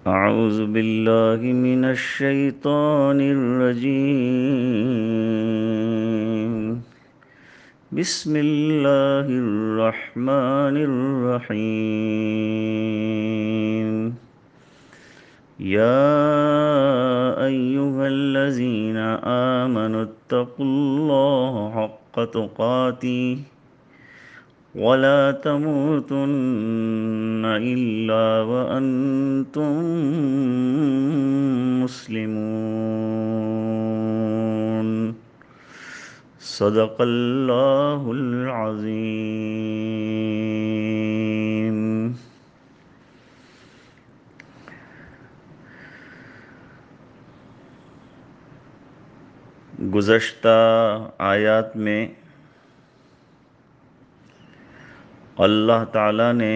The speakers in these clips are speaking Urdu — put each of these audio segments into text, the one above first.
أعوذ بالله من الشيطان الرجيم. بسم الله الرحمن الرحيم. يا أيها الذين آمنوا اتقوا الله حق تقاته ولا تموتن إلا وأنتم مسلمون. صدق اللہ العظیم. گزشتہ آیات میں اللہ تعالیٰ نے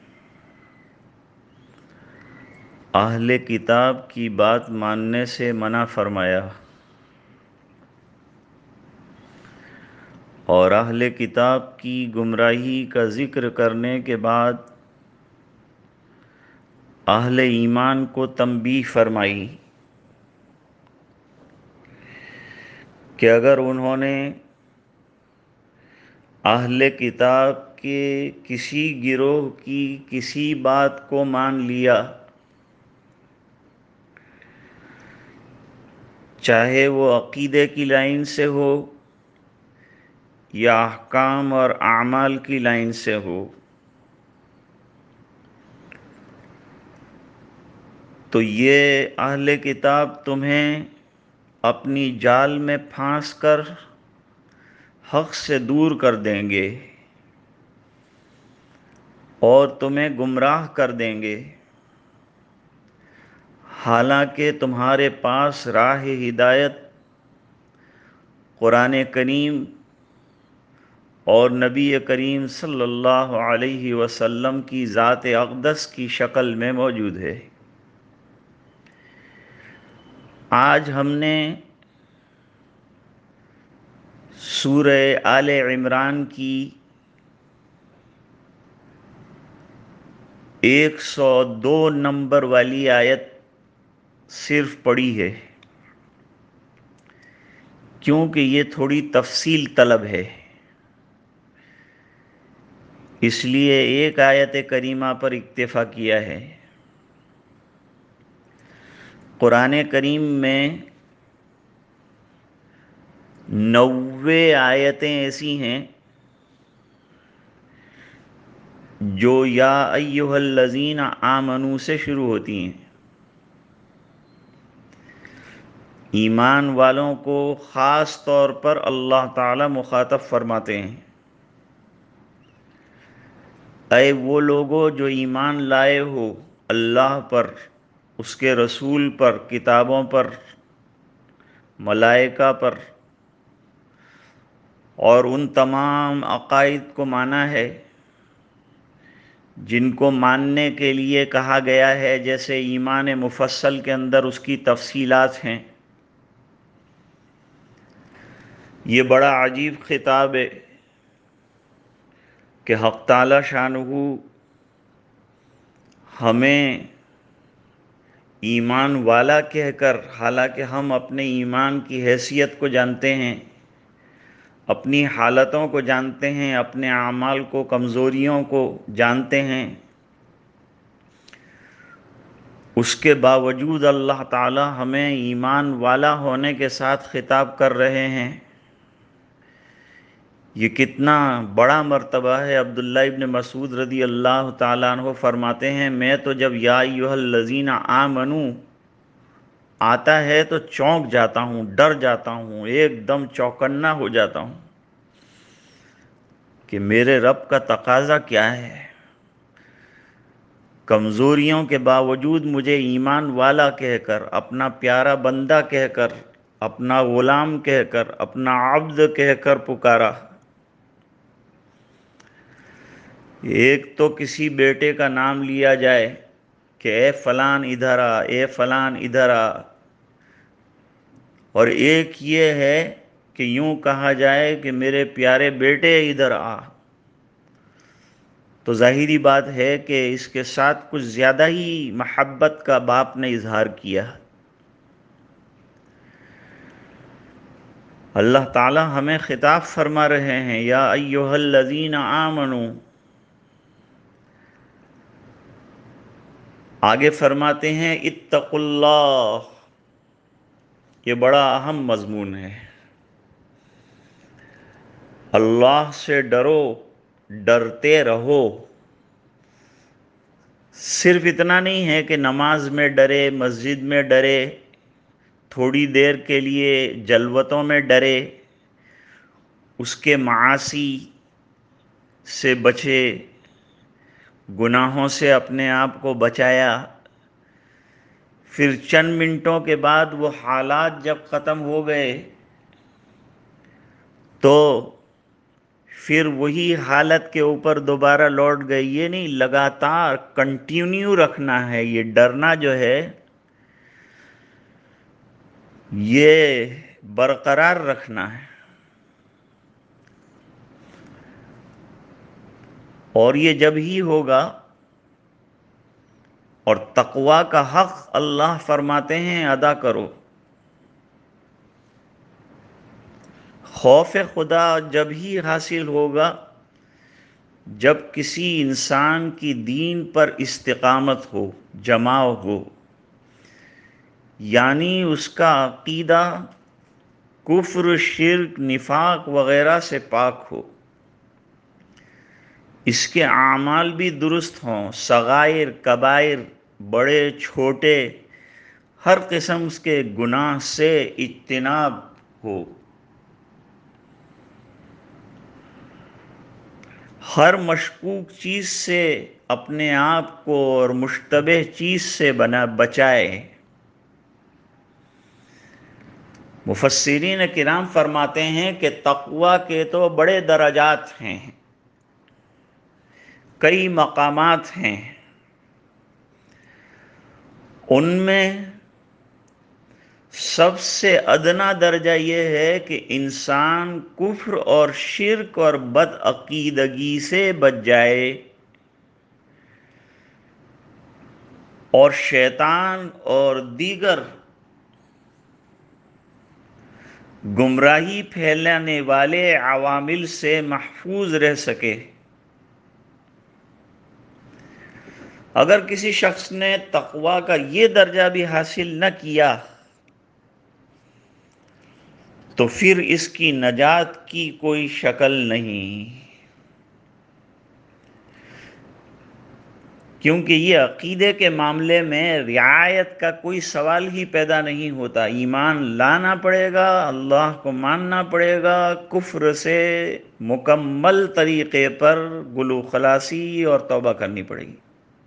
اہل کتاب کی بات ماننے سے منع فرمایا، اور اہل کتاب کی گمراہی کا ذکر کرنے کے بعد اہل ایمان کو تنبیہ فرمائی کہ اگر انہوں نے اہل کتاب کے کسی گروہ کی کسی بات کو مان لیا، چاہے وہ عقیدے کی لائن سے ہو یا احکام اور اعمال کی لائن سے ہو، تو یہ اہل کتاب تمہیں اپنی جال میں پھانس کر حق سے دور کر دیں گے اور تمہیں گمراہ کر دیں گے، حالانکہ تمہارے پاس راہ ہدایت قرآن کریم اور نبی کریم صلی اللہ علیہ وسلم کی ذات اقدس کی شکل میں موجود ہے۔ آج ہم نے سورہ آل عمران کی 102 نمبر والی آیت صرف پڑھی ہے، کیونکہ یہ تھوڑی تفصیل طلب ہے، اس لیے ایک آیت کریمہ پر اکتفا کیا ہے۔ قرآن کریم میں 90 آیتیں ایسی ہیں جو یا ایھا الذین آمنوا سے شروع ہوتی ہیں۔ ایمان والوں کو خاص طور پر اللہ تعالی مخاطب فرماتے ہیں، اے وہ لوگو جو ایمان لائے ہو اللہ پر، اس کے رسول پر، کتابوں پر، ملائکہ پر، اور ان تمام عقائد کو مانا ہے جن کو ماننے کے لیے کہا گیا ہے، جیسے ایمان مفصل کے اندر اس کی تفصیلات ہیں۔ یہ بڑا عجیب خطاب ہے کہ حق تعالی شانہ ہمیں ایمان والا کہہ کر، حالانکہ ہم اپنے ایمان کی حیثیت کو جانتے ہیں، اپنی حالتوں کو جانتے ہیں، اپنے اعمال کو، کمزوریوں کو جانتے ہیں، اس کے باوجود اللہ تعالی ہمیں ایمان والا ہونے کے ساتھ خطاب کر رہے ہیں۔ یہ کتنا بڑا مرتبہ ہے۔ عبداللہ ابن مسعود رضی اللہ تعالیٰ عنہ فرماتے ہیں، میں تو جب یا ایھا الذین آمنوا آتا ہے تو چونک جاتا ہوں، ڈر جاتا ہوں، ایک دم چوکنا ہو جاتا ہوں کہ میرے رب کا تقاضا کیا ہے۔ کمزوریوں کے باوجود مجھے ایمان والا کہہ کر، اپنا پیارا بندہ کہہ کر، اپنا غلام کہہ کر، اپنا عبد کہہ کر پکارا۔ ایک تو کسی بیٹے کا نام لیا جائے کہ اے فلان ادھر آ، اے فلان ادھر آ، اور ایک یہ ہے کہ یوں کہا جائے کہ میرے پیارے بیٹے ادھر آ، تو ظاہری بات ہے کہ اس کے ساتھ کچھ زیادہ ہی محبت کا باپ نے اظہار کیا۔ اللہ تعالی ہمیں خطاب فرما رہے ہیں، یا ایھا الذین آمنو، آگے فرماتے ہیں اتقوا اللہ، یہ بڑا اہم مضمون ہے۔ اللہ سے ڈرو، ڈرتے رہو۔ صرف اتنا نہیں ہے کہ نماز میں ڈرے، مسجد میں ڈرے، تھوڑی دیر کے لیے جلوتوں میں ڈرے، اس کے معاصی سے بچے، گناہوں سے اپنے آپ کو بچایا، پھر چند منٹوں کے بعد وہ حالات جب ختم ہو گئے تو پھر وہی حالت کے اوپر دوبارہ لوٹ گئے۔ یہ نہیں، لگاتار کنٹینیو رکھنا ہے۔ یہ ڈرنا جو ہے یہ برقرار رکھنا ہے، اور یہ جب ہی ہوگا۔ اور تقوی کا حق اللہ فرماتے ہیں ادا کرو۔ خوف خدا جب ہی حاصل ہوگا جب کسی انسان کی دین پر استقامت ہو، جماؤ ہو، یعنی اس کا عقیدہ کفر، شرک، نفاق وغیرہ سے پاک ہو، اس کے اعمال بھی درست ہوں، صغائر، کبائر، بڑے چھوٹے، ہر قسم کے گناہ سے اجتناب ہو، ہر مشکوک چیز سے اپنے آپ کو اور مشتبہ چیز سے بچائے۔ مفسرین کرام فرماتے ہیں کہ تقوی کے تو بڑے درجات ہیں، کئی مقامات ہیں۔ ان میں سب سے ادنا درجہ یہ ہے کہ انسان کفر اور شرک اور بدعقیدگی سے بچ جائے، اور شیطان اور دیگر گمراہی پھیلانے والے عوامل سے محفوظ رہ سکے۔ اگر کسی شخص نے تقوی کا یہ درجہ بھی حاصل نہ کیا تو پھر اس کی نجات کی کوئی شکل نہیں، کیونکہ یہ عقیدے کے معاملے میں رعایت کا کوئی سوال ہی پیدا نہیں ہوتا۔ ایمان لانا پڑے گا، اللہ کو ماننا پڑے گا، کفر سے مکمل طریقے پر گلو خلاصی اور توبہ کرنی پڑے گی۔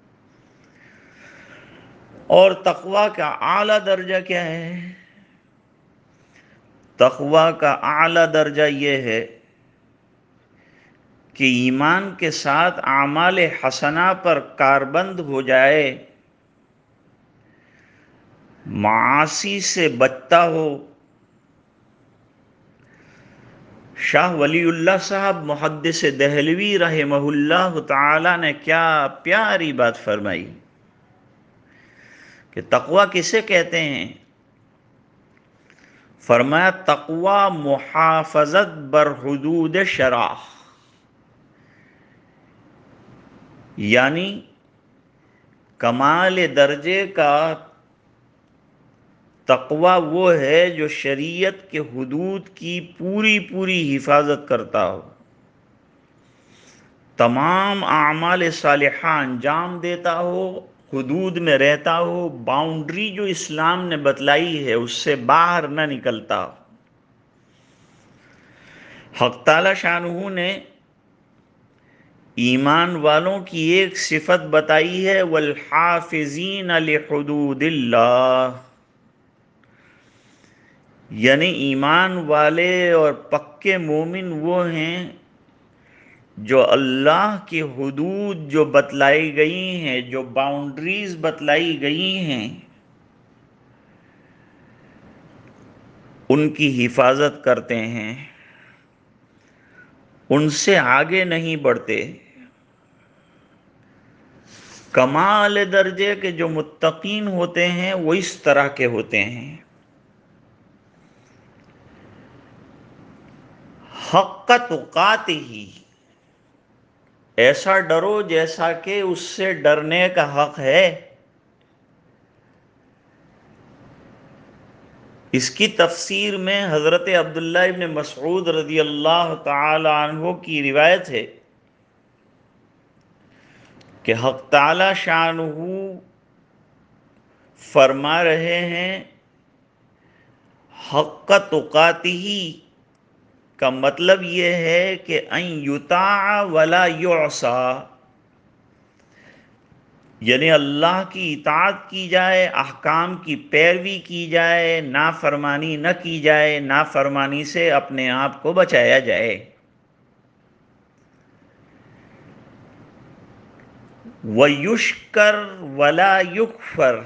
اور تقوی کا اعلیٰ درجہ کیا ہے؟ تقوی کا اعلیٰ درجہ یہ ہے کہ ایمان کے ساتھ اعمال حسنہ پر کاربند ہو جائے، معاصی سے بچتا ہو۔ شاہ ولی اللہ صاحب محدث دہلوی رحمہ اللہ تعالی نے کیا پیاری بات فرمائی کہ تقوی کسے کہتے ہیں؟ فرمایا تقوی محافظت بر حدود شرع، یعنی کمال درجے کا تقوی وہ ہے جو شریعت کے حدود کی پوری پوری حفاظت کرتا ہو، تمام اعمال صالحہ انجام دیتا ہو، حدود میں رہتا ہو، باؤنڈری جو اسلام نے بتلائی ہے اس سے باہر نہ نکلتا ہو۔ حق تعالی شانہ نے ایمان والوں کی ایک صفت بتائی ہے، والحافظین لحدود اللہ، یعنی ایمان والے اور پکے مومن وہ ہیں جو اللہ کی حدود جو بتلائی گئی ہیں، جو باؤنڈریز بتلائی گئی ہیں، ان کی حفاظت کرتے ہیں، ان سے آگے نہیں بڑھتے۔ کمال درجے کے جو متقین ہوتے ہیں وہ اس طرح کے ہوتے ہیں، حق تقاتہ، ایسا ڈرو جیسا کہ اس سے ڈرنے کا حق ہے۔ اس کی تفسیر میں حضرت عبداللہ ابن مسعود رضی اللہ تعالی عنہ کی روایت ہے کہ حق تعالی شانہ فرما رہے ہیں حق تقاتہ کا مطلب یہ ہے کہ ان یطاع ولا یعصى، یعنی اللہ کی اطاعت کی جائے، احکام کی پیروی کی جائے، نافرمانی نہ کی جائے، نافرمانی سے اپنے آپ کو بچایا جائے۔ وَيُشْكَرْ وَلَا يُكْفَرْ،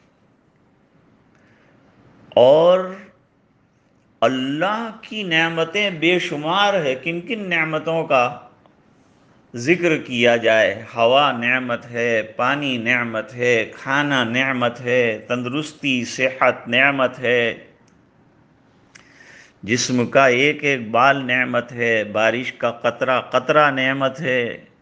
اور اللہ کی نعمتیں بے شمار ہے، کن کن نعمتوں کا ذکر کیا جائے۔ ہوا نعمت ہے، پانی نعمت ہے، کھانا نعمت ہے، تندرستی صحت نعمت ہے، جسم کا ایک ایک بال نعمت ہے، بارش کا قطرہ قطرہ نعمت ہے۔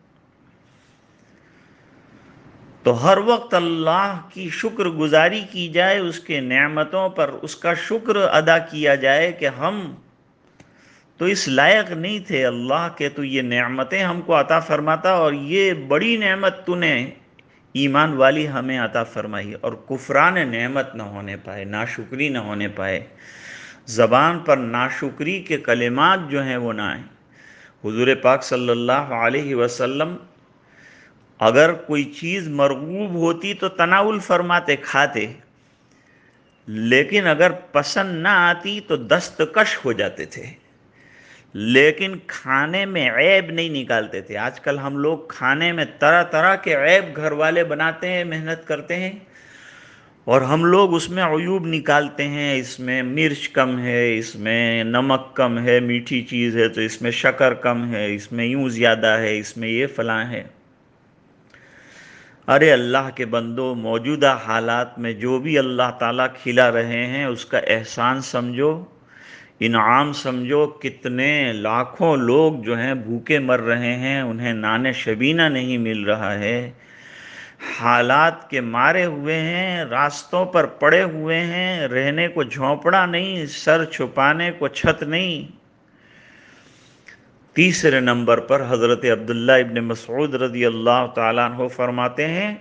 تو ہر وقت اللہ کی شکر گزاری کی جائے، اس کے نعمتوں پر اس کا شکر ادا کیا جائے کہ ہم تو اس لائق نہیں تھے اللہ کے، تو یہ نعمتیں ہم کو عطا فرماتا، اور یہ بڑی نعمت تو نے ایمان والی ہمیں عطا فرمائی، اور کفران نعمت نہ ہونے پائے، ناشکری نہ ہونے پائے، زبان پر ناشکری کے کلمات جو ہیں وہ نہ آئیں۔ حضور پاک صلی اللہ علیہ وسلم اگر کوئی چیز مرغوب ہوتی تو تناول فرماتے، کھاتے، لیکن اگر پسند نہ آتی تو دستکش ہو جاتے تھے، لیکن کھانے میں عیب نہیں نکالتے تھے۔ آج کل ہم لوگ کھانے میں طرح طرح کے عیب گھر والے بناتے ہیں، محنت کرتے ہیں، اور ہم لوگ اس میں عیوب نکالتے ہیں، اس میں مرچ کم ہے، اس میں نمک کم ہے، میٹھی چیز ہے تو اس میں شکر کم ہے، اس میں یوں زیادہ ہے، اس میں یہ فلاں ہے۔ ارے اللہ کے بندو، موجودہ حالات میں جو بھی اللہ تعالیٰ کھلا رہے ہیں اس کا احسان سمجھو، انعام سمجھو۔ کتنے لاکھوں لوگ جو ہیں بھوکے مر رہے ہیں، انہیں نان شبینہ نہیں مل رہا ہے، حالات کے مارے ہوئے ہیں، راستوں پر پڑے ہوئے ہیں، رہنے کو جھونپڑا نہیں، سر چھپانے کو چھت نہیں۔ تیسرے نمبر پر حضرت عبداللہ ابن مسعود رضی اللہ تعالیٰ عنہ فرماتے ہیں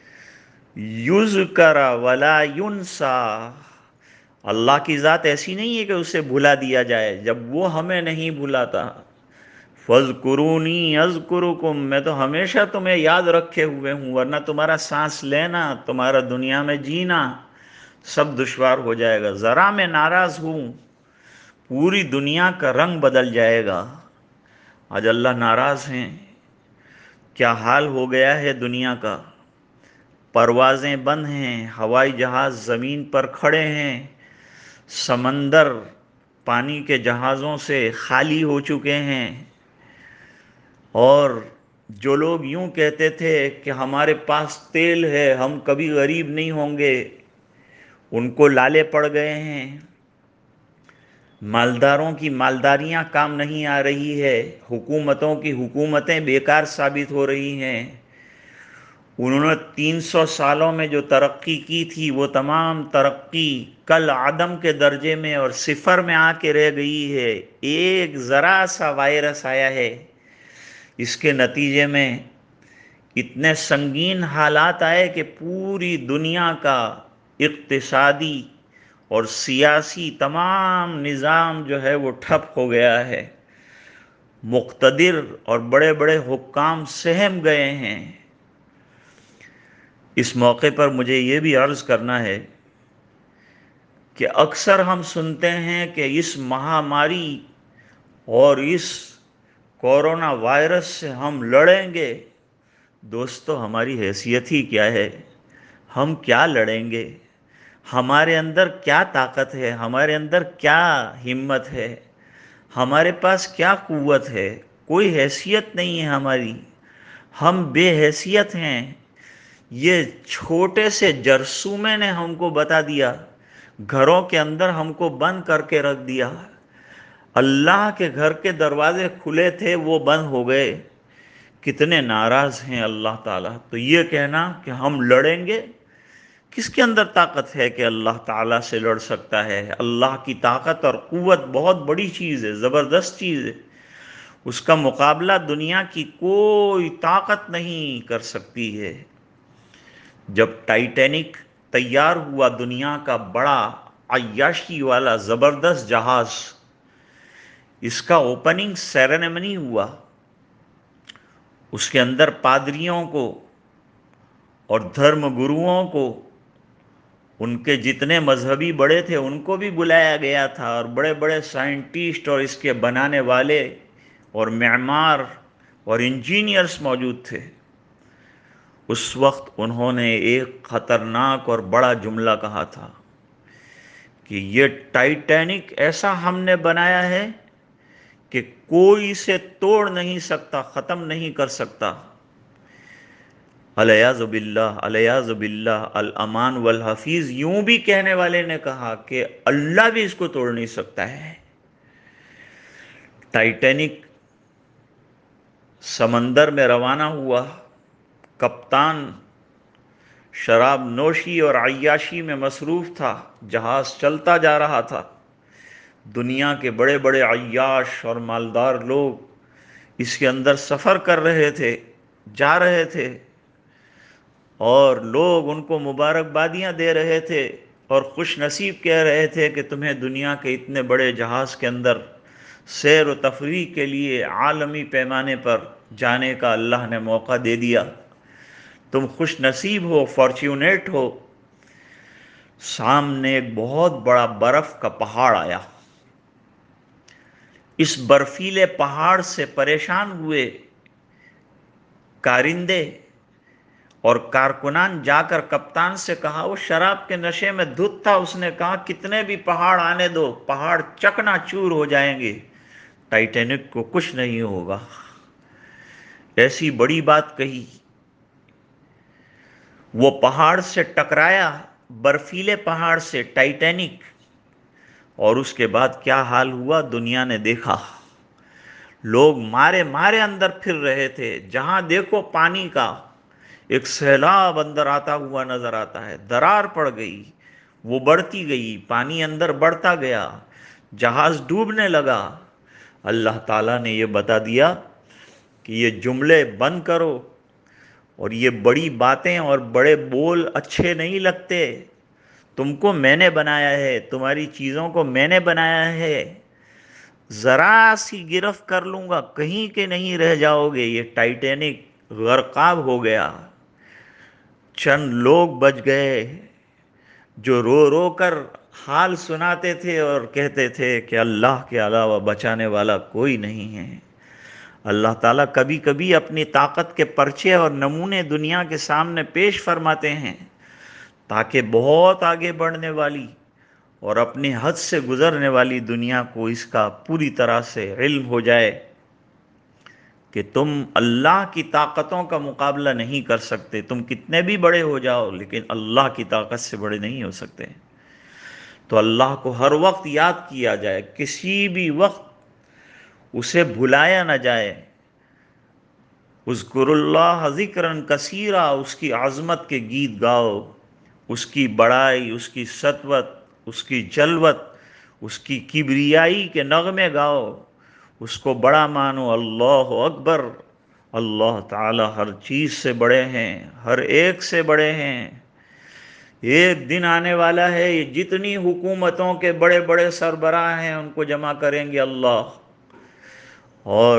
یذکر ولا ینسا، اللہ کی ذات ایسی نہیں ہے کہ اسے بھلا دیا جائے، جب وہ ہمیں نہیں بھلاتا، فَاذْكُرُونِي أَذْكُرُكُمْ، میں تو ہمیشہ تمہیں یاد رکھے ہوئے ہوں، ورنہ تمہارا سانس لینا، تمہارا دنیا میں جینا سب دشوار ہو جائے گا۔ ذرا میں ناراض ہوں پوری دنیا کا رنگ بدل جائے گا۔ آج اللہ ناراض ہیں، کیا حال ہو گیا ہے دنیا کا، پروازیں بند ہیں، ہوائی جہاز زمین پر کھڑے ہیں، سمندر پانی کے جہازوں سے خالی ہو چکے ہیں، اور جو لوگ یوں کہتے تھے کہ ہمارے پاس تیل ہے، ہم کبھی غریب نہیں ہوں گے، ان کو لالے پڑ گئے ہیں، مالداروں کی مالداریاں کام نہیں آ رہی ہے، حکومتوں کی حکومتیں بیکار ثابت ہو رہی ہیں، انہوں نے 300 سالوں میں جو ترقی کی تھی وہ تمام ترقی کل عدم کے درجے میں اور صفر میں آ کے رہ گئی ہے۔ ایک ذرا سا وائرس آیا ہے، اس کے نتیجے میں اتنے سنگین حالات آئے کہ پوری دنیا کا اقتصادی اور سیاسی تمام نظام جو ہے وہ ٹھپ ہو گیا ہے، مقتدر اور بڑے بڑے حکام سہم گئے ہیں۔ اس موقع پر مجھے یہ بھی عرض کرنا ہے کہ اکثر ہم سنتے ہیں کہ اس مہاماری اور اس کورونا وائرس سے ہم لڑیں گے۔ دوستو، ہماری حیثیت ہی کیا ہے؟ ہم کیا لڑیں گے؟ ہمارے اندر کیا طاقت ہے؟ ہمارے اندر کیا ہمت ہے؟ ہمارے پاس کیا قوت ہے؟ کوئی حیثیت نہیں ہے ہماری، ہم بے حیثیت ہیں۔ یہ چھوٹے سے جرثومے نے ہم کو بتا دیا، گھروں کے اندر ہم کو بند کر کے رکھ دیا، اللہ کے گھر کے دروازے کھلے تھے وہ بند ہو گئے، کتنے ناراض ہیں اللہ تعالیٰ۔ تو یہ کہنا کہ ہم لڑیں گے، کس کے اندر طاقت ہے کہ اللہ تعالیٰ سے لڑ سکتا ہے؟ اللہ کی طاقت اور قوت بہت بڑی چیز ہے، زبردست چیز ہے، اس کا مقابلہ دنیا کی کوئی طاقت نہیں کر سکتی ہے۔ جب ٹائٹینک تیار ہوا، دنیا کا بڑا عیاشی والا زبردست جہاز، اس کا اوپننگ سیرمنی ہوا، اس کے اندر پادریوں کو اور دھرم گروؤں کو، ان کے جتنے مذہبی بڑے تھے ان کو بھی بلایا گیا تھا، اور بڑے بڑے سائنٹسٹ اور اس کے بنانے والے اور معمار اور انجینئرز موجود تھے۔ اس وقت انہوں نے ایک خطرناک اور بڑا جملہ کہا تھا کہ یہ ٹائٹینک ایسا ہم نے بنایا ہے کہ کوئی اسے توڑ نہیں سکتا، ختم نہیں کر سکتا۔ الیاذ باللہ، الیاذ باللہ، الامان والحفیظ، یوں بھی کہنے والے نے کہا کہ اللہ بھی اس کو توڑ نہیں سکتا ہے۔ ٹائٹینک سمندر میں روانہ ہوا، کپتان شراب نوشی اور عیاشی میں مصروف تھا، جہاز چلتا جا رہا تھا، دنیا کے بڑے بڑے عیاش اور مالدار لوگ اس کے اندر سفر کر رہے تھے، جا رہے تھے، اور لوگ ان کو مبارکبادیاں دے رہے تھے اور خوش نصیب کہہ رہے تھے کہ تمہیں دنیا کے اتنے بڑے جہاز کے اندر سیر و تفریح کے لیے عالمی پیمانے پر جانے کا اللہ نے موقع دے دیا، تم خوش نصیب ہو، فارچونیٹ ہو۔ سامنے ایک بہت بڑا برف کا پہاڑ آیا، اس برفیلے پہاڑ سے پریشان ہوئے کارندے اور کارکنان جا کر کپتان سے کہا، وہ شراب کے نشے میں دھت تھا، اس نے کہا کتنے بھی پہاڑ آنے دو، پہاڑ چکنا چور ہو جائیں گے، ٹائٹینک کو کچھ نہیں ہوگا۔ ایسی بڑی بات کہی، وہ پہاڑ سے ٹکرایا، برفیلے پہاڑ سے ٹائٹینک، اور اس کے بعد کیا حال ہوا دنیا نے دیکھا۔ لوگ مارے مارے اندر پھر رہے تھے، جہاں دیکھو پانی کا ایک سیلاب اندر آتا ہوا نظر آتا ہے، درار پڑ گئی، وہ بڑھتی گئی، پانی اندر بڑھتا گیا، جہاز ڈوبنے لگا۔ اللہ تعالیٰ نے یہ بتا دیا کہ یہ جملے بند کرو، اور یہ بڑی باتیں اور بڑے بول اچھے نہیں لگتے، تم کو میں نے بنایا ہے، تمہاری چیزوں کو میں نے بنایا ہے، ذرا سی گرفت کر لوں گا، کہیں کے نہیں رہ جاؤ گے۔ یہ ٹائٹینک غرقاب ہو گیا، چند لوگ بچ گئے جو رو رو کر حال سناتے تھے اور کہتے تھے کہ اللہ کے علاوہ بچانے والا کوئی نہیں ہے۔ اللہ تعالیٰ کبھی کبھی اپنی طاقت کے پرچے اور نمونے دنیا کے سامنے پیش فرماتے ہیں، تاکہ بہت آگے بڑھنے والی اور اپنی حد سے گزرنے والی دنیا کو اس کا پوری طرح سے علم ہو جائے کہ تم اللہ کی طاقتوں کا مقابلہ نہیں کر سکتے، تم کتنے بھی بڑے ہو جاؤ لیکن اللہ کی طاقت سے بڑے نہیں ہو سکتے۔ تو اللہ کو ہر وقت یاد کیا جائے، کسی بھی وقت اسے بھلایا نہ جائے۔ اذکر اللہ ذکرًا کثیرا، اس کی عظمت کے گیت گاؤ، اس کی بڑائی، اس کی سطوت، اس کی جلوت، اس کی کبریائی کے نغمے گاؤ، اس کو بڑا مانو۔ اللہ اکبر، اللہ تعالی ہر چیز سے بڑے ہیں، ہر ایک سے بڑے ہیں۔ ایک دن آنے والا ہے، یہ جتنی حکومتوں کے بڑے بڑے سربراہ ہیں ان کو جمع کریں گے اللہ، اور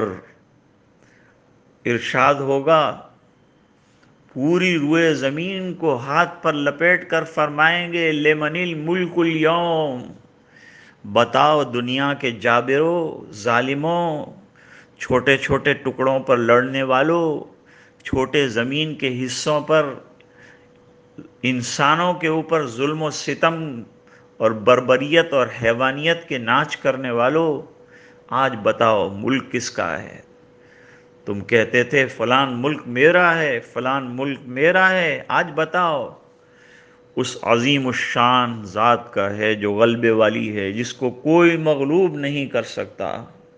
ارشاد ہوگا، پوری روئے زمین کو ہاتھ پر لپیٹ کر فرمائیں گے، لمن الملک اليوم، بتاؤ دنیا کے جابروں، ظالموں، چھوٹے چھوٹے ٹکڑوں پر لڑنے والوں، چھوٹے زمین کے حصوں پر انسانوں کے اوپر ظلم و ستم اور بربریت اور حیوانیت کے ناچ کرنے والوں، آج بتاؤ ملک کس کا ہے؟ تم کہتے تھے فلان ملک میرا ہے، فلان ملک میرا ہے، آج بتاؤ اس عظیم الشان ذات کا ہے جو غلبے والی ہے، جس کو کوئی مغلوب نہیں کر سکتا۔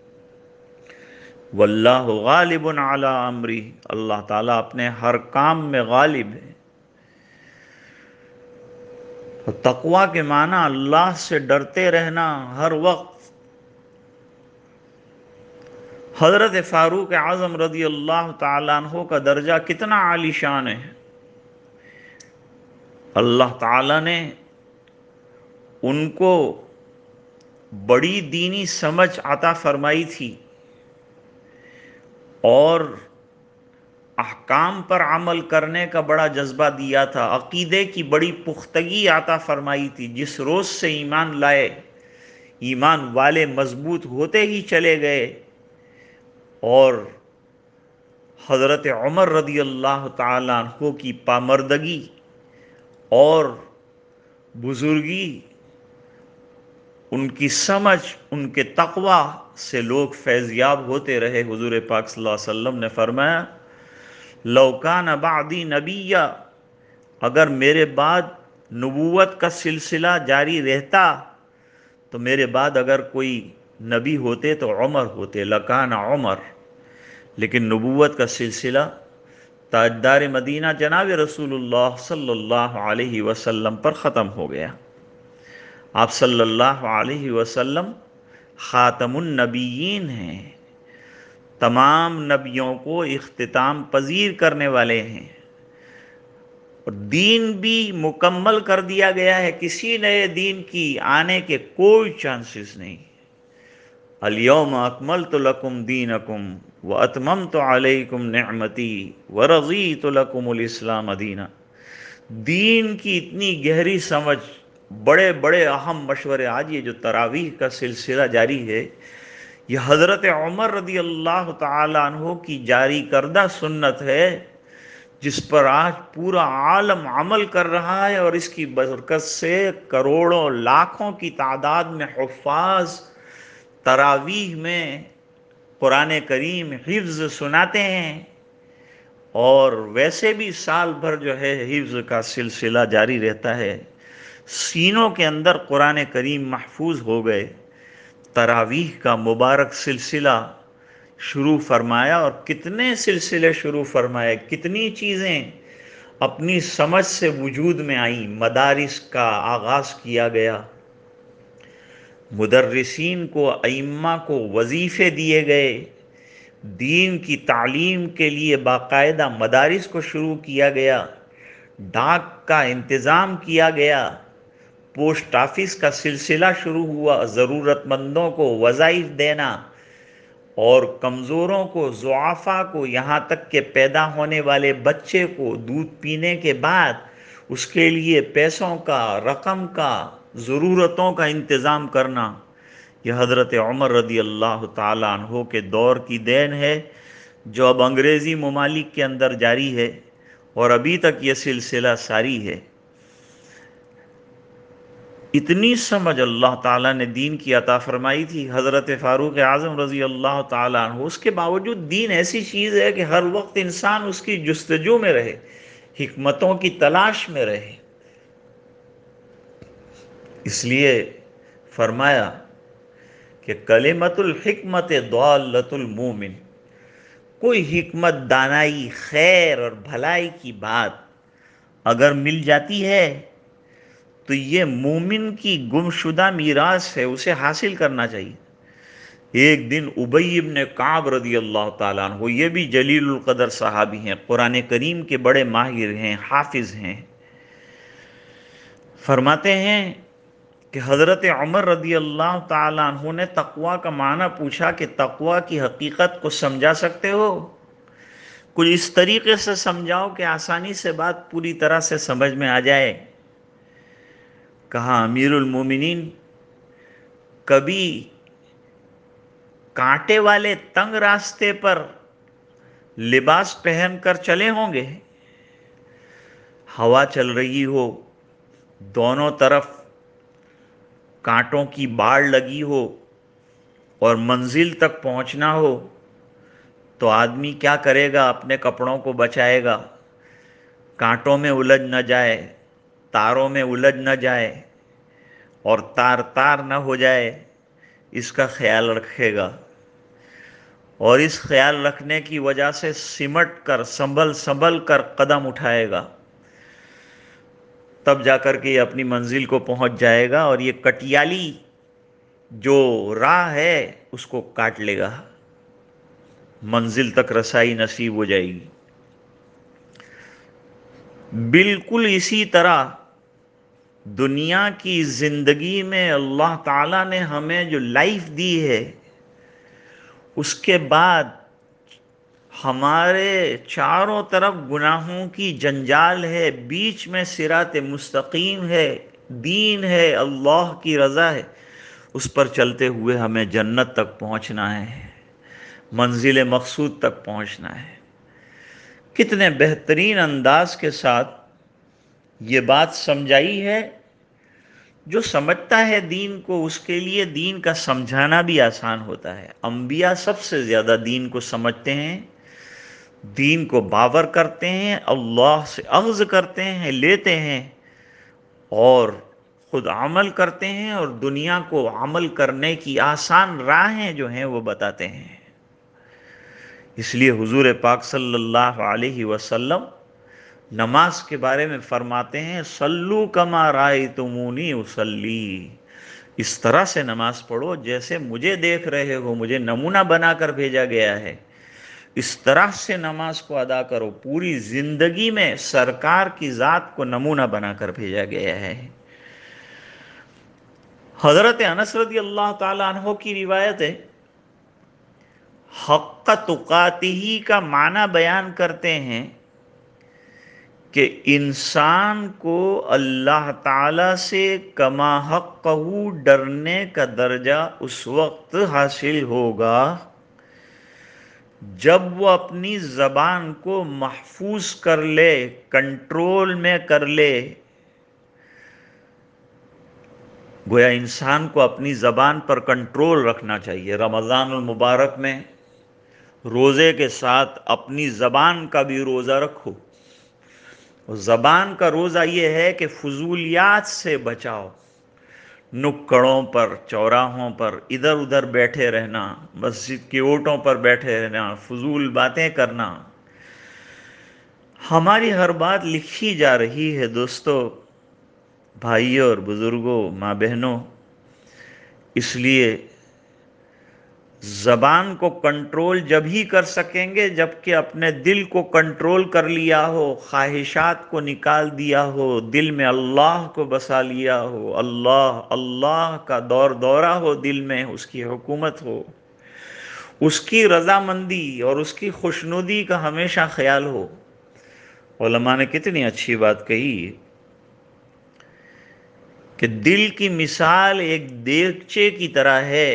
واللہ غالب علی امری، اللہ تعالیٰ اپنے ہر کام میں غالب ہے۔ تقوی کے معنی اللہ سے ڈرتے رہنا ہر وقت۔ حضرت فاروق اعظم رضی اللہ تعالیٰ عنہ کا درجہ کتنا عالی شان ہے۔ اللہ تعالیٰ نے ان کو بڑی دینی سمجھ عطا فرمائی تھی اور احکام پر عمل کرنے کا بڑا جذبہ دیا تھا، عقیدے کی بڑی پختگی عطا فرمائی تھی۔ جس روز سے ایمان لائے، ایمان والے مضبوط ہوتے ہی چلے گئے، اور حضرت عمر رضی اللہ تعالیٰ عنہ کی پامردگی اور بزرگی، ان کی سمجھ، ان کے تقوی سے لوگ فیضیاب ہوتے رہے۔ حضور پاک صلی اللہ علیہ وسلم نے فرمایا لو کان بعدی نبیا، اگر میرے بعد نبوت کا سلسلہ جاری رہتا تو میرے بعد اگر کوئی نبی ہوتے تو عمر ہوتے، لکان عمر۔ لیکن نبوت کا سلسلہ تاجدار مدینہ جناب رسول اللہ صلی اللہ علیہ وسلم پر ختم ہو گیا۔ آپ صلی اللہ علیہ وسلم خاتم النبیین ہیں، تمام نبیوں کو اختتام پذیر کرنے والے ہیں، اور دین بھی مکمل کر دیا گیا ہے، کسی نئے دین کی آنے کے کوئی چانسز نہیں۔ الیوم اکملت لکم دینکم واتممت علیکم نعمتی ورضیت لکم الاسلام دینا۔ دین کی اتنی گہری سمجھ، بڑے بڑے اہم مشورے۔ آج یہ جو تراویح کا سلسلہ جاری ہے، یہ حضرت عمر رضی اللہ تعالیٰ عنہ کی جاری کردہ سنت ہے، جس پر آج پورا عالم عمل کر رہا ہے، اور اس کی برکت سے کروڑوں لاکھوں کی تعداد میں حفاظ تراویح میں قرآن کریم حفظ سناتے ہیں، اور ویسے بھی سال بھر جو ہے حفظ کا سلسلہ جاری رہتا ہے۔ سینوں کے اندر قرآن کریم محفوظ ہو گئے۔ تراویح کا مبارک سلسلہ شروع فرمایا، اور کتنے سلسلے شروع فرمائے، کتنی چیزیں اپنی سمجھ سے وجود میں آئیں۔ مدارس کا آغاز کیا گیا، مدرسین کو، ائمہ کو وظیفے دیے گئے، دین کی تعلیم کے لیے باقاعدہ مدارس کو شروع کیا گیا، ڈاک کا انتظام کیا گیا، پوسٹ آفس کا سلسلہ شروع ہوا، ضرورت مندوں کو وظائف دینا، اور کمزوروں کو، ضعفاء کو، یہاں تک کہ پیدا ہونے والے بچے کو دودھ پینے کے بعد اس کے لیے پیسوں کا، رقم کا، ضرورتوں کا انتظام کرنا۔ یہ حضرت عمر رضی اللہ تعالیٰ عنہ کے دور کی دین ہے، جو اب انگریزی ممالک کے اندر جاری ہے، اور ابھی تک یہ سلسلہ ساری ہے۔ اتنی سمجھ اللہ تعالیٰ نے دین کی عطا فرمائی تھی حضرت فاروق اعظم رضی اللہ تعالیٰ عنہ۔ اس کے باوجود دین ایسی چیز ہے کہ ہر وقت انسان اس کی جستجو میں رہے، حکمتوں کی تلاش میں رہے۔ اس لیے فرمایا کہ کلمۃ الحکمت ضالۃ المومن، کوئی حکمت، دانائی، خیر اور بھلائی کی بات اگر مل جاتی ہے تو یہ مومن کی گمشدہ میراث ہے، اسے حاصل کرنا چاہیے۔ ایک دن ابی بن کعب رضی اللہ تعالیٰ عنہ، یہ بھی جلیل القدر صحابی ہیں، قرآن کریم کے بڑے ماہر ہیں، حافظ ہیں، فرماتے ہیں کہ حضرت عمر رضی اللہ تعالیٰ عنہ نے تقوی کا معنی پوچھا کہ تقوی کی حقیقت کو سمجھا سکتے ہو؟ کچھ اس طریقے سے سمجھاؤ کہ آسانی سے بات پوری طرح سے سمجھ میں آ جائے۔ کہا امیر المومنین، کبھی کانٹے والے تنگ راستے پر لباس پہن کر چلے ہوں گے، ہوا چل رہی ہو، دونوں طرف کانٹوں کی باڑ لگی ہو اور منزل تک پہنچنا ہو، تو آدمی کیا کرے گا؟ اپنے کپڑوں کو بچائے گا، کانٹوں میں الجھ نہ جائے، تاروں میں الجھ نہ جائے اور تار تار نہ ہو جائے، اس کا خیال رکھے گا، اور اس خیال رکھنے کی وجہ سے سمٹ کر سنبھل سنبھل کر قدم اٹھائے گا، تب جا کر کے یہ اپنی منزل کو پہنچ جائے گا، اور یہ کٹیالی جو راہ ہے اس کو کاٹ لے گا، منزل تک رسائی نصیب ہو جائے گی۔ بالکل اسی طرح دنیا کی زندگی میں اللہ تعالیٰ نے ہمیں جو لائف دی ہے، اس کے بعد ہمارے چاروں طرف گناہوں کی جنجال ہے، بیچ میں صراط مستقیم ہے، دین ہے، اللہ کی رضا ہے، اس پر چلتے ہوئے ہمیں جنت تک پہنچنا ہے، منزل مقصود تک پہنچنا ہے۔ کتنے بہترین انداز کے ساتھ یہ بات سمجھائی ہے۔ جو سمجھتا ہے دین کو، اس کے لیے دین کا سمجھانا بھی آسان ہوتا ہے۔ انبیاء سب سے زیادہ دین کو سمجھتے ہیں، دین کو باور کرتے ہیں، اللہ سے اخذ کرتے ہیں، لیتے ہیں، اور خود عمل کرتے ہیں، اور دنیا کو عمل کرنے کی آسان راہیں جو ہیں وہ بتاتے ہیں۔ اس لیے حضور پاک صلی اللہ علیہ وسلم نماز کے بارے میں فرماتے ہیں، صلو کما رأیتمونی اصلی، اس طرح سے نماز پڑھو جیسے مجھے دیکھ رہے ہو، مجھے نمونہ بنا کر بھیجا گیا ہے، اس طرح سے نماز کو ادا کرو۔ پوری زندگی میں سرکار کی ذات کو نمونہ بنا کر بھیجا گیا ہے۔ حضرت انس رضی اللہ تعالی عنہ کی روایت ہے، حق تقاتہ کا معنی بیان کرتے ہیں کہ انسان کو اللہ تعالی سے کما حقہ ڈرنے کا درجہ اس وقت حاصل ہوگا جب وہ اپنی زبان کو محفوظ کر لے، کنٹرول میں کر لے۔ گویا انسان کو اپنی زبان پر کنٹرول رکھنا چاہیے۔ رمضان المبارک میں روزے کے ساتھ اپنی زبان کا بھی روزہ رکھو۔ زبان کا روزہ یہ ہے کہ فضولیات سے بچاؤ، نکڑوں پر، چوراہوں پر ادھر ادھر بیٹھے رہنا، مسجد کی اوٹوں پر بیٹھے رہنا، فضول باتیں کرنا۔ ہماری ہر بات لکھی جا رہی ہے دوستو، بھائیوں اور بزرگوں، ماں بہنوں، اس لیے زبان کو کنٹرول جب ہی کر سکیں گے جب کہ اپنے دل کو کنٹرول کر لیا ہو، خواہشات کو نکال دیا ہو، دل میں اللہ کو بسا لیا ہو، اللہ اللہ کا دور دورہ ہو، دل میں اس کی حکومت ہو، اس کی رضامندی اور اس کی خوشنودی کا ہمیشہ خیال ہو۔ علماء نے کتنی اچھی بات کہی کہ دل کی مثال ایک دیگچے کی طرح ہے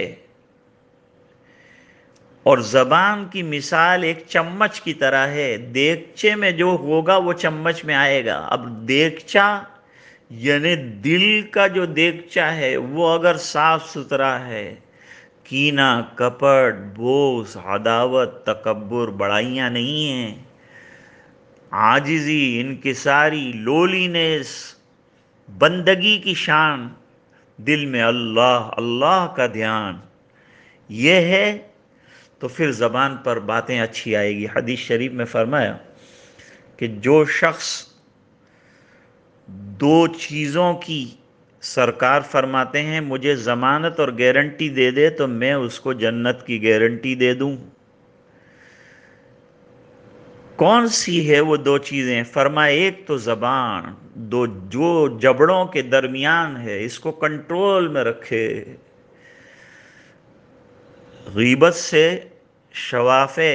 اور زبان کی مثال ایک چمچ کی طرح ہے۔ دیگچے میں جو ہوگا وہ چمچ میں آئے گا۔ اب دیگچا یعنی دل کا جو دیگچا ہے وہ اگر صاف ستھرا ہے، کینہ، کپٹ، بغض، عداوت، تکبر، بڑائیاں نہیں ہیں، عاجزی، انکساری، لولینس، بندگی کی شان، دل میں اللہ اللہ کا دھیان یہ ہے، تو پھر زبان پر باتیں اچھی آئے گی۔ حدیث شریف میں فرمایا کہ جو شخص دو چیزوں کی، سرکار فرماتے ہیں، مجھے ضمانت اور گارنٹی دے دے تو میں اس کو جنت کی گارنٹی دے دوں۔ کون سی ہے وہ دو چیزیں؟ فرمایا ایک تو زبان، دو جو جبڑوں کے درمیان ہے اس کو کنٹرول میں رکھے۔ غیبت سے شوافے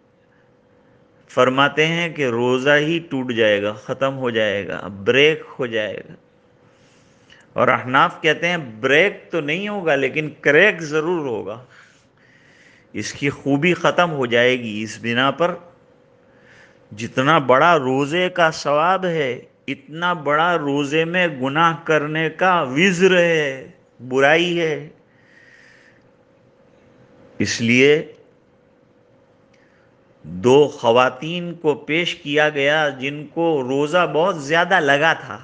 فرماتے ہیں کہ روزہ ہی ٹوٹ جائے گا، ختم ہو جائے گا، بریک ہو جائے گا، اور احناف کہتے ہیں بریک تو نہیں ہوگا لیکن کریک ضرور ہوگا، اس کی خوبی ختم ہو جائے گی۔ اس بنا پر جتنا بڑا روزے کا ثواب ہے اتنا بڑا روزے میں گناہ کرنے کا وزر ہے، برائی ہے۔ اس لیے دو خواتین کو پیش کیا گیا جن کو روزہ بہت زیادہ لگا تھا،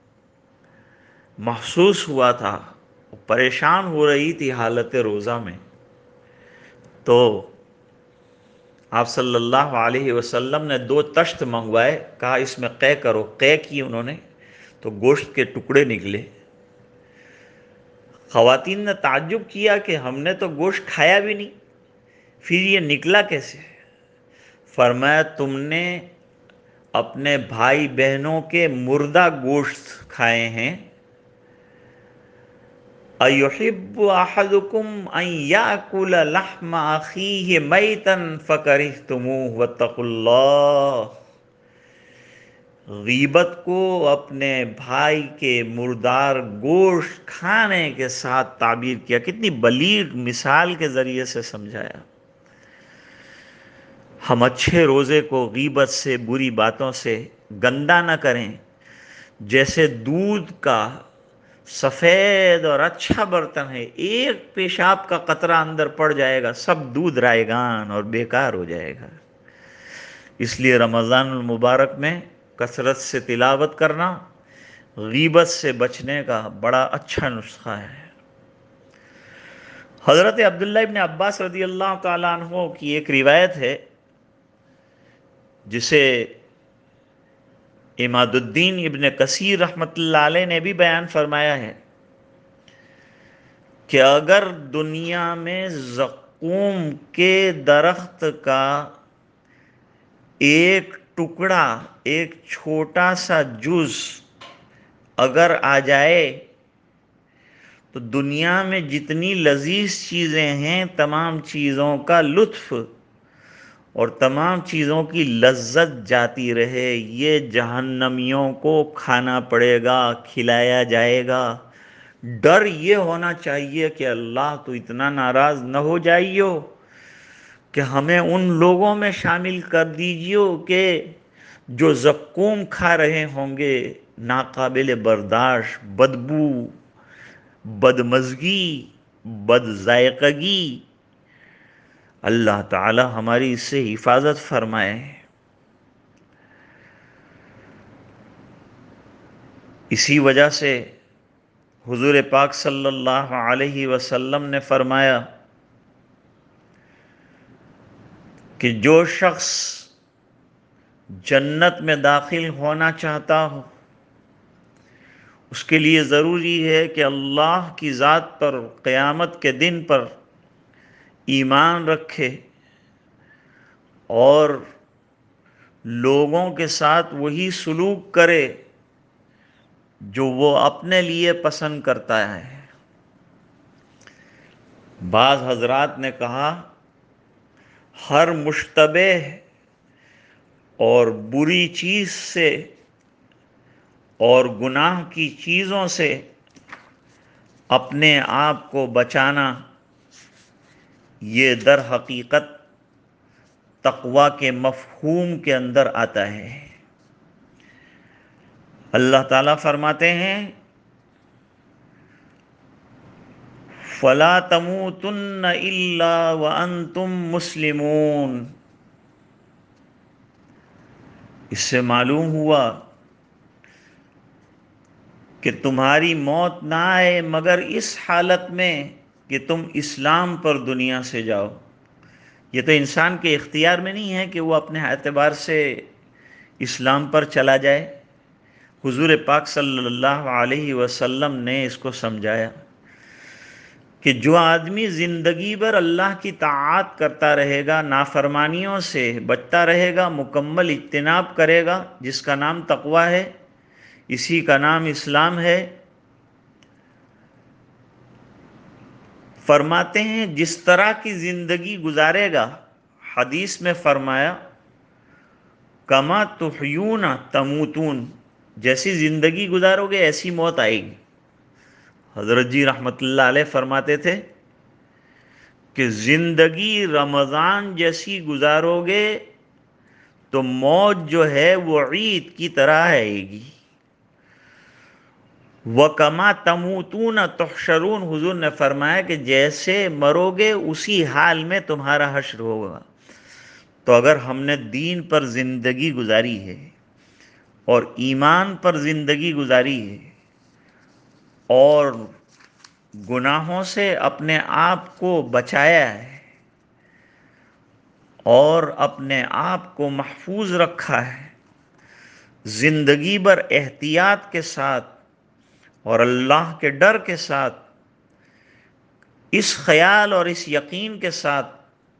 محسوس ہوا تھا، پریشان ہو رہی تھی حالت روزہ میں. تو آپ صلی اللہ علیہ وسلم نے دو تشت منگوائے، کہا اس میں قے کرو. قے کی انہوں نے تو گوشت کے ٹکڑے نکلے. خواتین نے تعجب کیا کہ ہم نے تو گوشت کھایا بھی نہیں، پھر یہ نکلا کیسے؟ فرمایا تم نے اپنے بھائی بہنوں کے مردہ گوشت کھائے ہیں. اَيُحِبُّ أَحَدُكُمْ أَن يَأْكُلَ لَحْمَ أَخِيهِ مَيْتًا فَكَرِهْتُمُوهُ وَاتَّقُوا اللَّهَ. غیبت کو اپنے بھائی کے مردار گوشت کھانے کے ساتھ تعبیر کیا. کتنی بلیغ مثال کے ذریعے سے سمجھایا. ہم اچھے روزے کو غیبت سے، بری باتوں سے گندا نہ کریں. جیسے دودھ کا سفید اور اچھا برتن ہے، ایک پیشاب کا قطرہ اندر پڑ جائے گا سب دودھ رائگان اور بیکار ہو جائے گا. اس لیے رمضان المبارک میں کثرت سے تلاوت کرنا غیبت سے بچنے کا بڑا اچھا نسخہ ہے. حضرت عبداللہ ابن عباس رضی اللہ تعالیٰ عنہ کی ایک روایت ہے جسے عماد الدین ابن کثیر رحمۃ اللہ علیہ نے بھی بیان فرمایا ہے کہ اگر دنیا میں زقوم کے درخت کا ایک ٹکڑا، ایک چھوٹا سا جز اگر آ جائے تو دنیا میں جتنی لذیذ چیزیں ہیں تمام چیزوں کا لطف اور تمام چیزوں کی لذت جاتی رہے. یہ جہنمیوں کو کھانا پڑے گا، کھلایا جائے گا. ڈر یہ ہونا چاہیے کہ اللہ تو اتنا ناراض نہ ہو جائیو کہ ہمیں ان لوگوں میں شامل کر دیجیو کہ جو زقوم کھا رہے ہوں گے، ناقابل برداشت، بدبو، بدمزگی، بد ذائقگی. اللہ تعالی ہماری اس سے حفاظت فرمائے. اسی وجہ سے حضور پاک صلی اللہ علیہ وسلم نے فرمایا کہ جو شخص جنت میں داخل ہونا چاہتا ہو اس کے لیے ضروری ہے کہ اللہ کی ذات پر قیامت کے دن پر ایمان رکھے اور لوگوں کے ساتھ وہی سلوک کرے جو وہ اپنے لیے پسند کرتا ہے. بعض حضرات نے کہا ہر مشتبہ اور بری چیز سے اور گناہ کی چیزوں سے اپنے آپ کو بچانا یہ در حقیقت تقوی کے مفہوم کے اندر آتا ہے. اللہ تعالیٰ فرماتے ہیں فَلَا تَمُوتُنَّ إِلَّا وَأَنْتُمْ مُسْلِمُونَ. اس سے معلوم ہوا کہ تمہاری موت نہ آئے مگر اس حالت میں کہ تم اسلام پر دنیا سے جاؤ. یہ تو انسان کے اختیار میں نہیں ہے کہ وہ اپنے اعتبار سے اسلام پر چلا جائے. حضور پاک صلی اللہ علیہ وسلم نے اس کو سمجھایا کہ جو آدمی زندگی بھر اللہ کی طاعت کرتا رہے گا، نافرمانیوں سے بچتا رہے گا، مکمل اجتناب کرے گا، جس کا نام تقوی ہے، اسی کا نام اسلام ہے. فرماتے ہیں جس طرح کی زندگی گزارے گا، حدیث میں فرمایا کما تحیون تموتون، جیسی زندگی گزارو گے ایسی موت آئے گی. حضرت جی رحمت اللہ علیہ فرماتے تھے کہ زندگی رمضان جیسی گزارو گے تو موت جو ہے وہ عید کی طرح آئے گی. وَكَمَا تَمُوتُونَ تُحْشَرُونَ، حضور نے فرمایا کہ جیسے مرو گے اسی حال میں تمہارا حشر ہوگا. تو اگر ہم نے دین پر زندگی گزاری ہے اور ایمان پر زندگی گزاری ہے اور گناہوں سے اپنے آپ کو بچایا ہے اور اپنے آپ کو محفوظ رکھا ہے، زندگی بھر احتیاط کے ساتھ اور اللہ کے ڈر کے ساتھ، اس خیال اور اس یقین کے ساتھ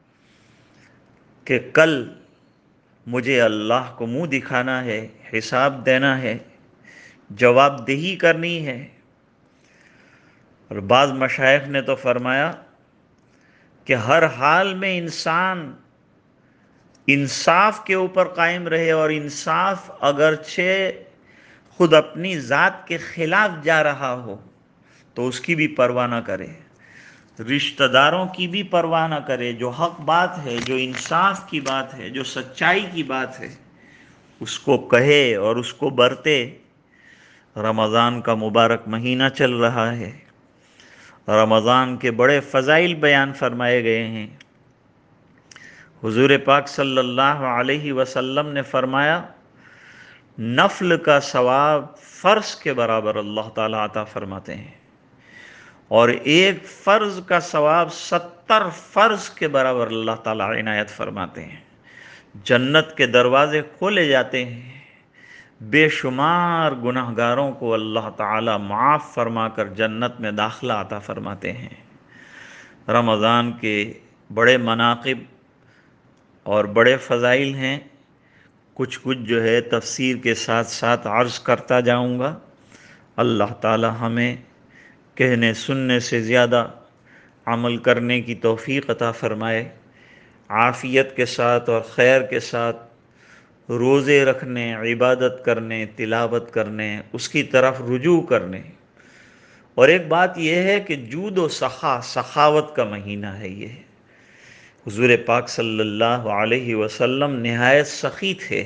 کہ کل مجھے اللہ کو منہ دکھانا ہے، حساب دینا ہے، جواب دہی کرنی ہے۔ اور بعض مشائخ نے تو فرمایا کہ ہر حال میں انسان انصاف کے اوپر قائم رہے، اور انصاف اگرچہ خود اپنی ذات کے خلاف جا رہا ہو تو اس کی بھی پرواہ نہ کرے، رشتہ داروں کی بھی پرواہ نہ کرے، جو حق بات ہے، جو انصاف کی بات ہے، جو سچائی کی بات ہے، اس کو کہے اور اس کو برتے۔ رمضان کا مبارک مہینہ چل رہا ہے، رمضان کے بڑے فضائل بیان فرمائے گئے ہیں۔ حضور پاک صلی اللہ علیہ وسلم نے فرمایا نفل کا ثواب فرض کے برابر اللہ تعالیٰ عطا فرماتے ہیں، اور ایک فرض کا ثواب 70 فرض کے برابر اللہ تعالیٰ عنایت فرماتے ہیں۔ جنت کے دروازے کھولے جاتے ہیں، بے شمار گناہگاروں کو اللہ تعالیٰ معاف فرما کر جنت میں داخلہ عطا فرماتے ہیں۔ رمضان کے بڑے مناقب اور بڑے فضائل ہیں، کچھ جو ہے تفسیر کے ساتھ ساتھ عرض کرتا جاؤں گا۔ اللہ تعالی ہمیں کہنے سننے سے زیادہ عمل کرنے کی توفیق عطا فرمائے، عافیت کے ساتھ اور خیر کے ساتھ روزے رکھنے، عبادت کرنے، تلاوت کرنے، اس کی طرف رجوع کرنے۔ اور ایک بات یہ ہے کہ جود و سخاوت کا مہینہ ہے یہ۔ حضور پاک صلی اللہ علیہ وسلم نہایت سخی تھے،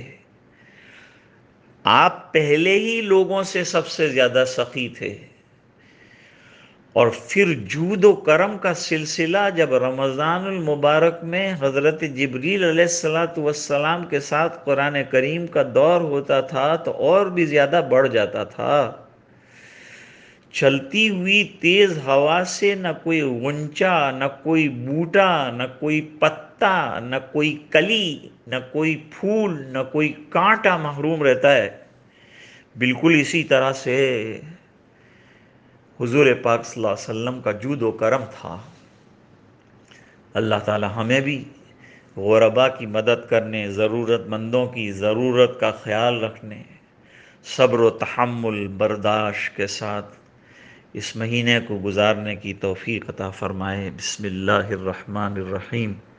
آپ پہلے ہی لوگوں سے سب سے زیادہ سخی تھے، اور پھر جود و کرم کا سلسلہ جب رمضان المبارک میں حضرت جبریل علیہ السلام کے ساتھ قرآن کریم کا دور ہوتا تھا تو اور بھی زیادہ بڑھ جاتا تھا۔ چلتی ہوئی تیز ہوا سے نہ کوئی غنچہ، نہ کوئی بوٹا، نہ کوئی پتا، نہ کوئی کلی، نہ کوئی پھول، نہ کوئی کانٹا محروم رہتا ہے۔ بالکل اسی طرح سے حضور پاک صلی اللہ علیہ وسلم کا جود و کرم تھا۔ اللہ تعالی ہمیں بھی غربا کی مدد کرنے، ضرورت مندوں کی ضرورت کا خیال رکھنے، صبر و تحمل برداشت کے ساتھ اس مہینے کو گزارنے کی توفیق عطا فرمائے۔ بسم اللہ الرحمن الرحیم۔